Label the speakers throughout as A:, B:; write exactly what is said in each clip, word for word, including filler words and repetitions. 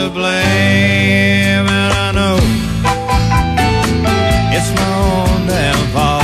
A: to blame, and I know it's my own damn fault.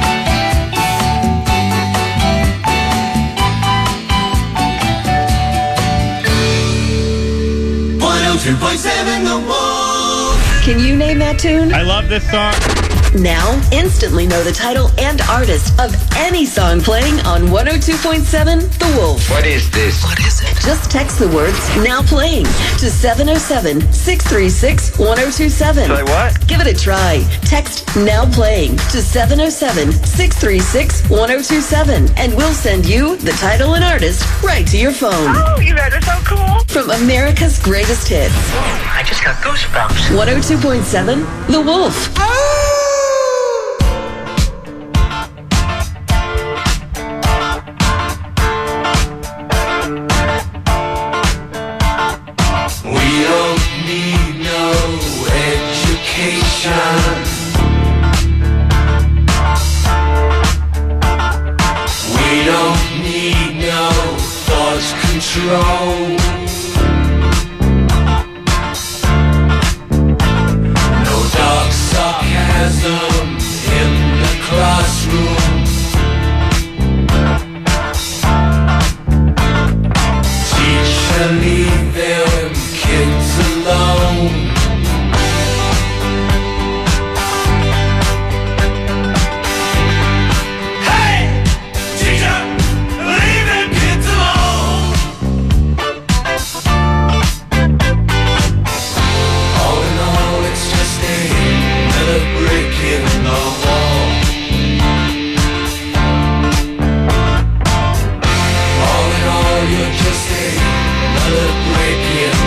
B: one oh two point seven The Wolf.
C: Can you name that tune?
D: I love this song.
C: Now, instantly know the title and artist of any song playing on one oh two point seven The Wolf.
E: What is this?
C: What is it? Just text the words "now playing" to seven oh seven, six three six, one oh two seven.
E: Say what?
C: Give it a try. Text "now playing" to seven oh seven, six three six, one oh two seven, and we'll send you the title and artist right to your phone.
F: Oh, you guys are so cool.
C: From America's greatest hits.
F: I just got goosebumps.
C: one oh two point seven The Wolf.
B: We don't need no education. We don't need no thought control. No dark sarcasm in the classroom. Teacher, leave them kids alone. Hey! Teacher, leave them kids alone. All in all, it's just another brick in the wall. All in all, you're just another brick in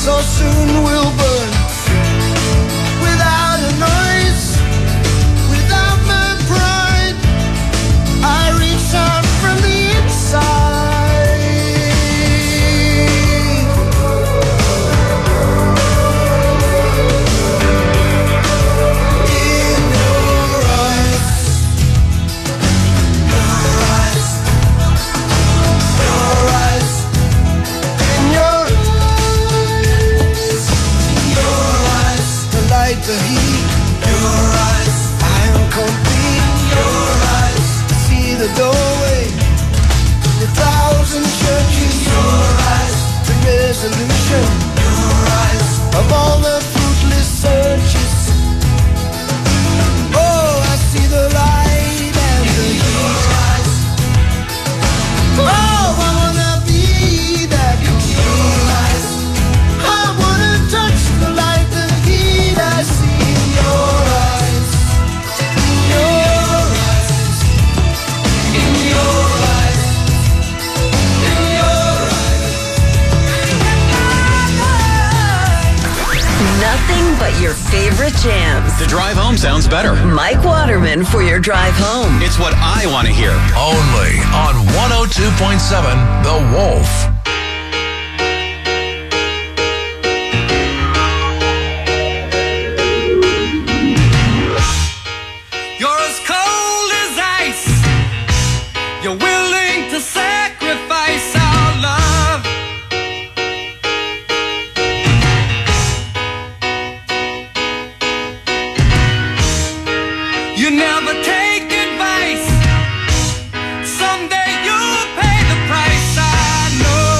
B: so soon will burn without a noise, without my pride. I reach out from the inside. In your eyes, your eyes, your eyes, in your eyes, your eyes, the light, the heat, your eyes, I am complete. Your eyes, see the doorway, the thousand churches. Your eyes, the resolution. Your eyes, of all the fruitless searches. Oh, I see the light and the heat. Oh, I wanna be that complete. I wanna touch the light, the heat I see in your eyes. In your eyes. In your eyes. In your eyes.
C: Nothing but your favorite jams.
D: The drive home sounds better.
C: Mike Waterman for your drive home.
D: It's what I want to hear.
E: Only on one oh two point seven The Wolf.
B: You're as cold as ice. You're willing to sacrifice our love. You never take advice. Someday you'll pay the price, I know.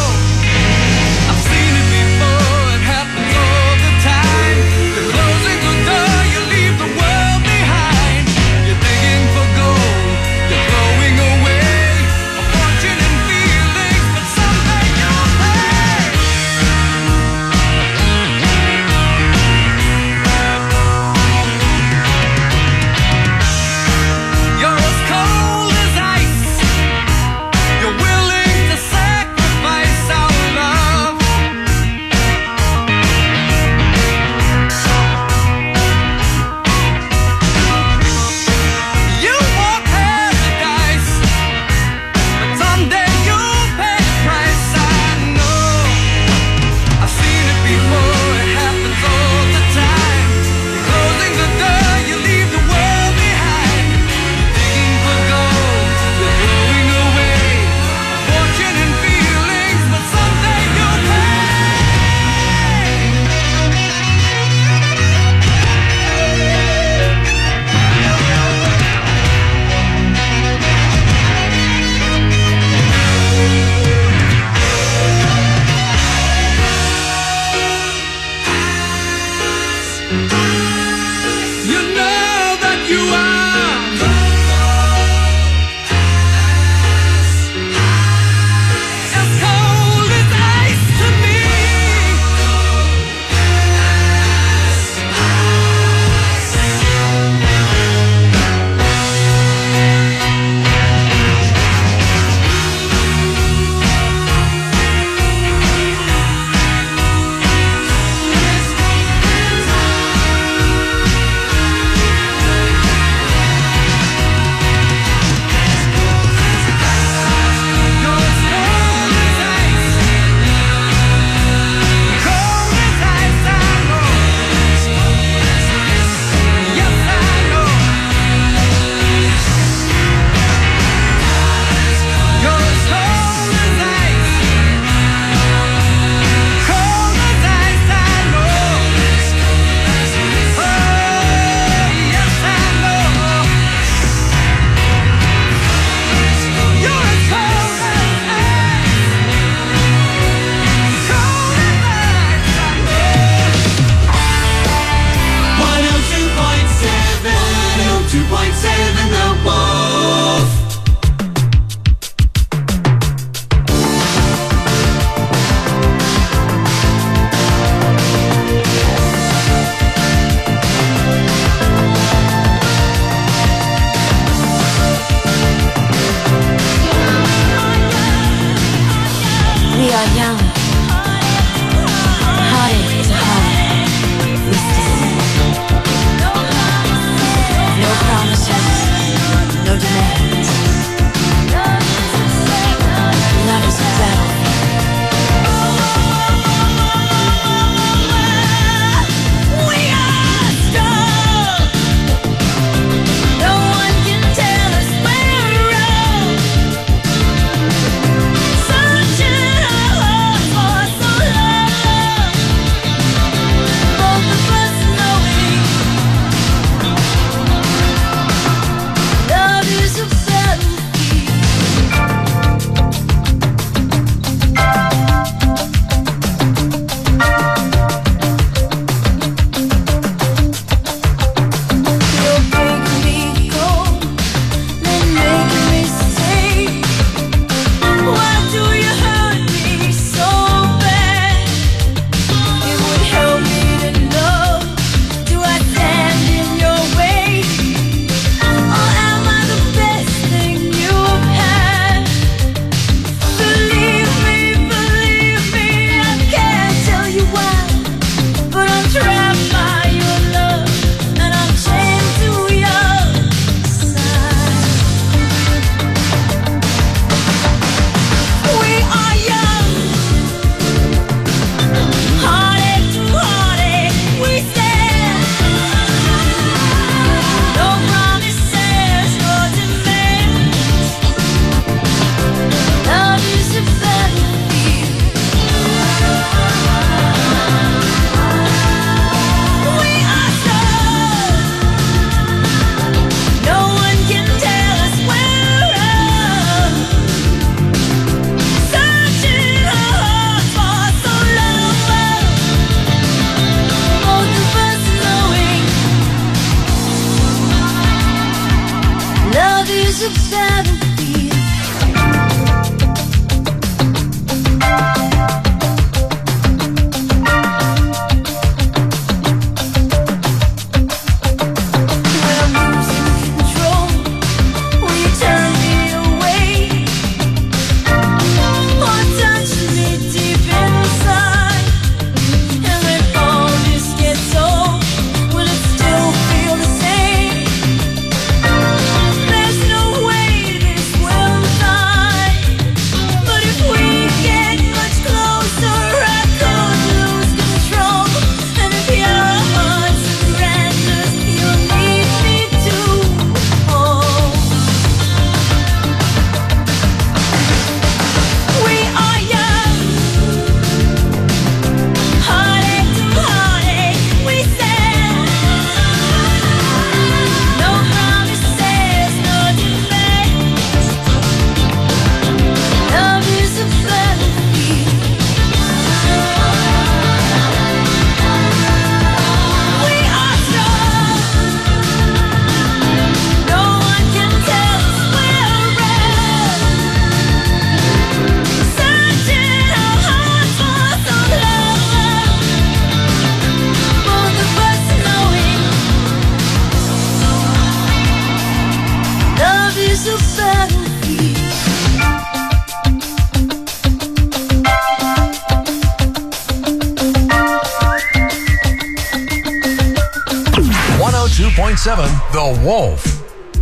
E: seven The Wolf.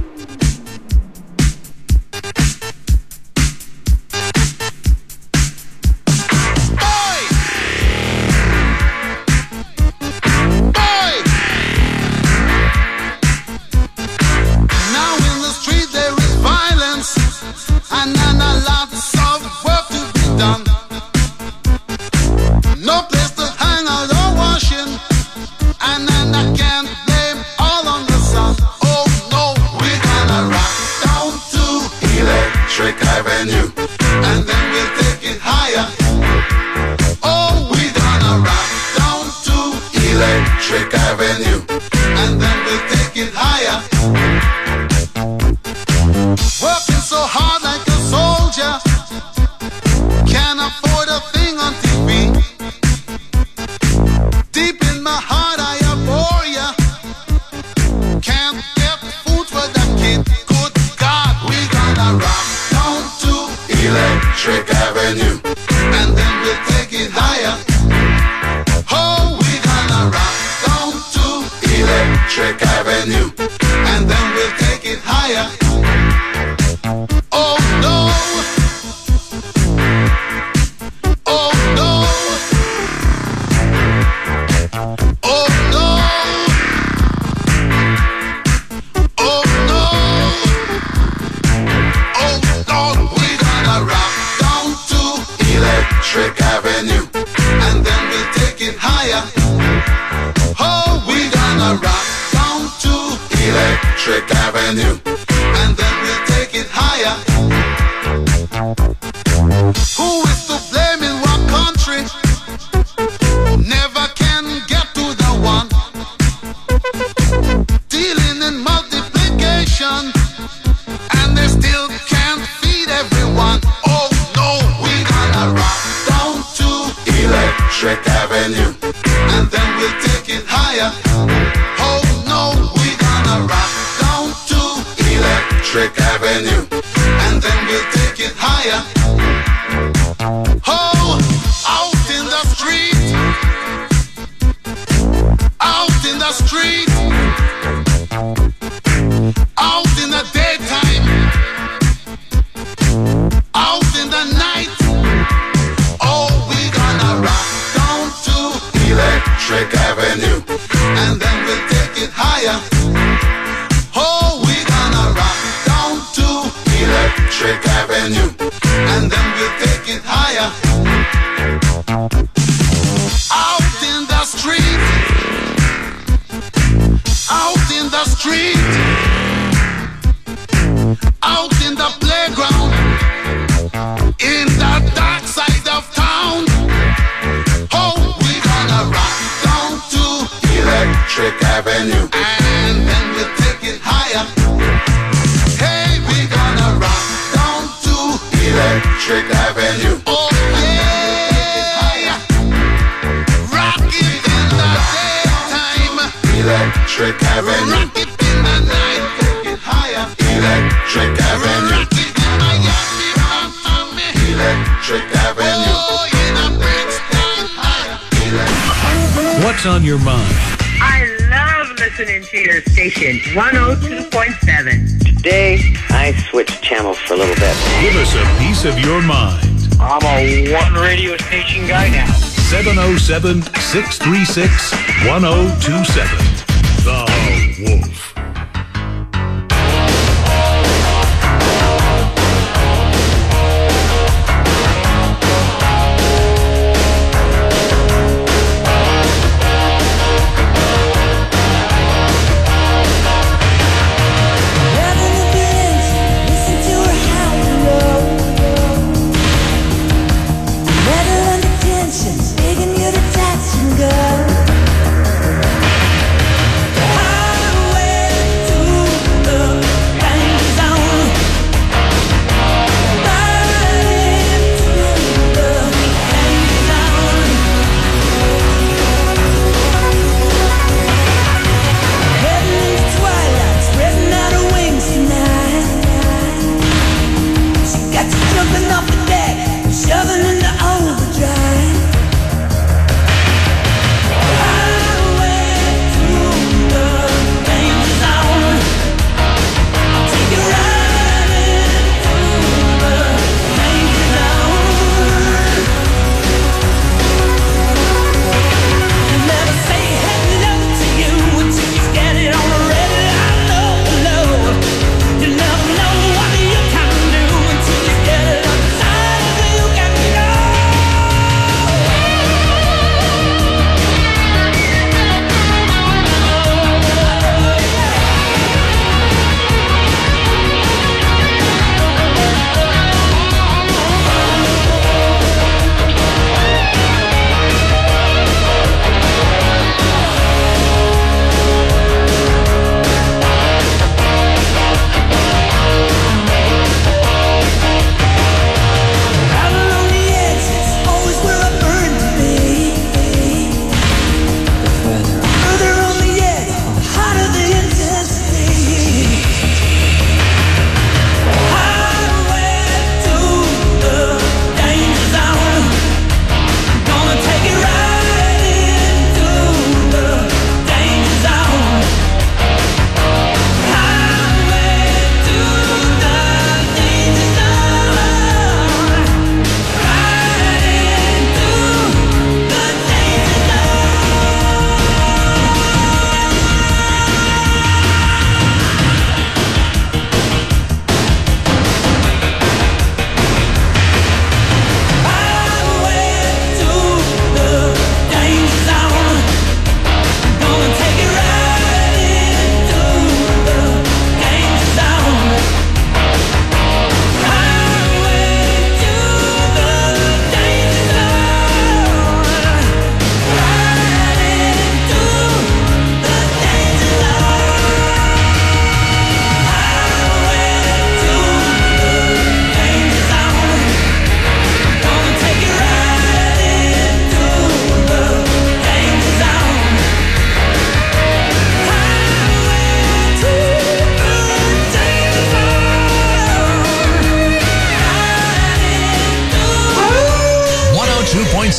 A: What's on your mind?
F: I love listening to your station, one oh two point seven.
G: Today, I switched channels for a little bit.
A: Give us a piece of your mind.
F: I'm a one radio station guy now.
A: seven oh seven, six three six, one oh two seven. The Wolf.
H: Highway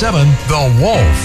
E: seven The Wolf.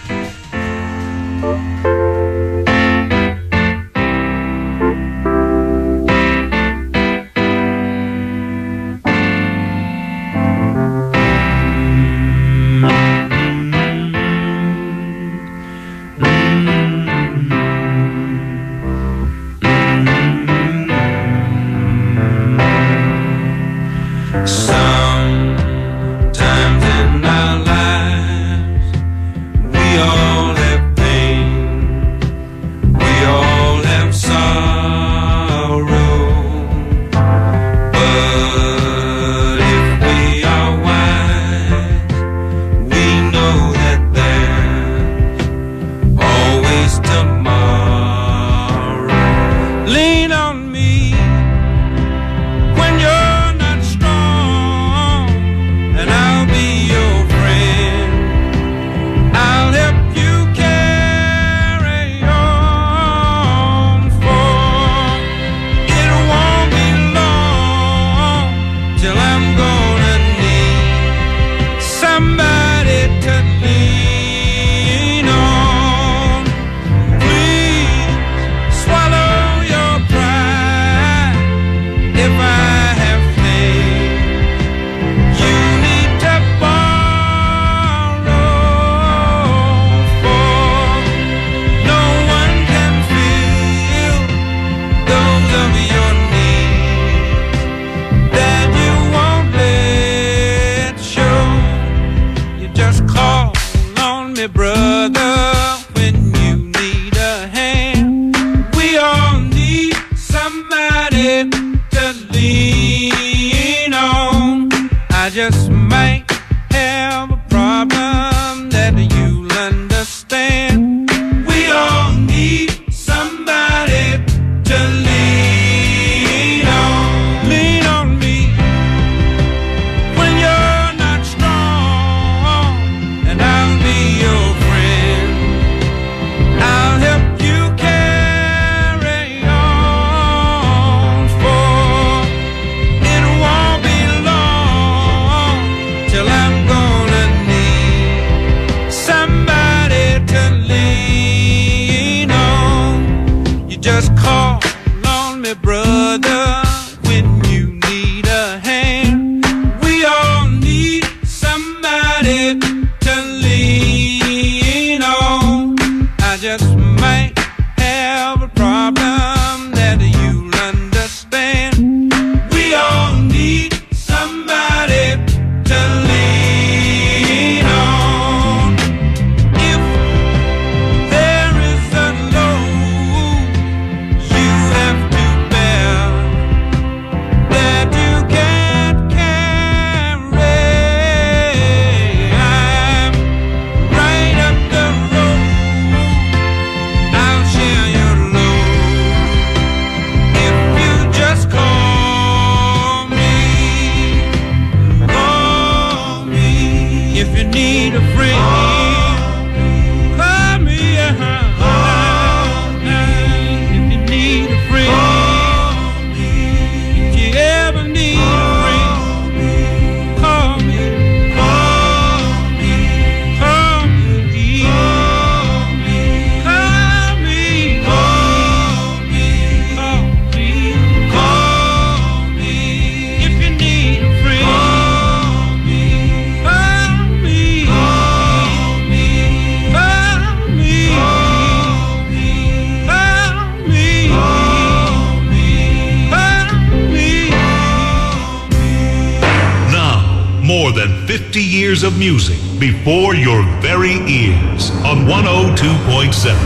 A: fifty years of music before your very ears on one oh two point seven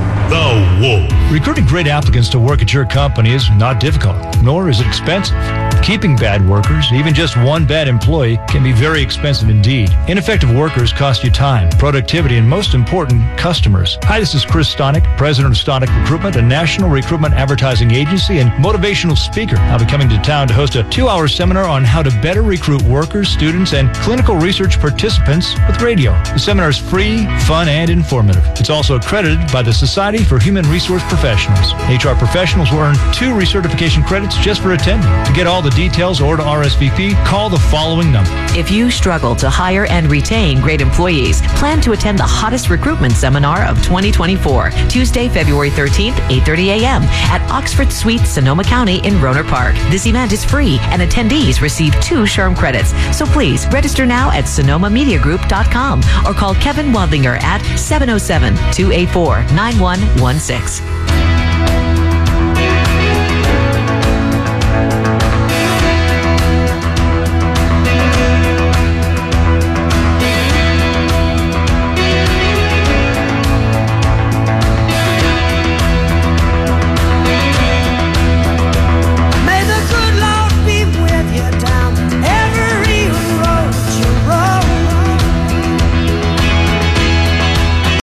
A: The Wolf.
H: Recruiting great applicants to work at your company is not difficult, nor is it expensive. Keeping bad workers, even just one bad employee, can be very expensive indeed. Ineffective workers cost you time, productivity, and most important, customers. Hi, this is Chris Stonick, president of Stonick Recruitment, a national recruitment advertising agency and motivational speaker. I'll be coming to town to host a two-hour seminar on how to better recruit workers, students, and clinical research participants with radio. The seminar is free, fun, and informative. It's also accredited by the Society for Human Resource Professionals. H R professionals will earn two recertification credits just for attending. To get all the the details or to R S V P, call the following number.
I: If you struggle to hire and retain great employees, plan to attend the hottest recruitment seminar of twenty twenty-four, Tuesday, February thirteenth, eight thirty a.m. at Oxford Suite, Sonoma County in Rohnert Park. This event is free and attendees receive two SHRM credits. So please register now at sonoma media group dot com or call Kevin Wadlinger at seven oh seven, two eight four, nine one one six.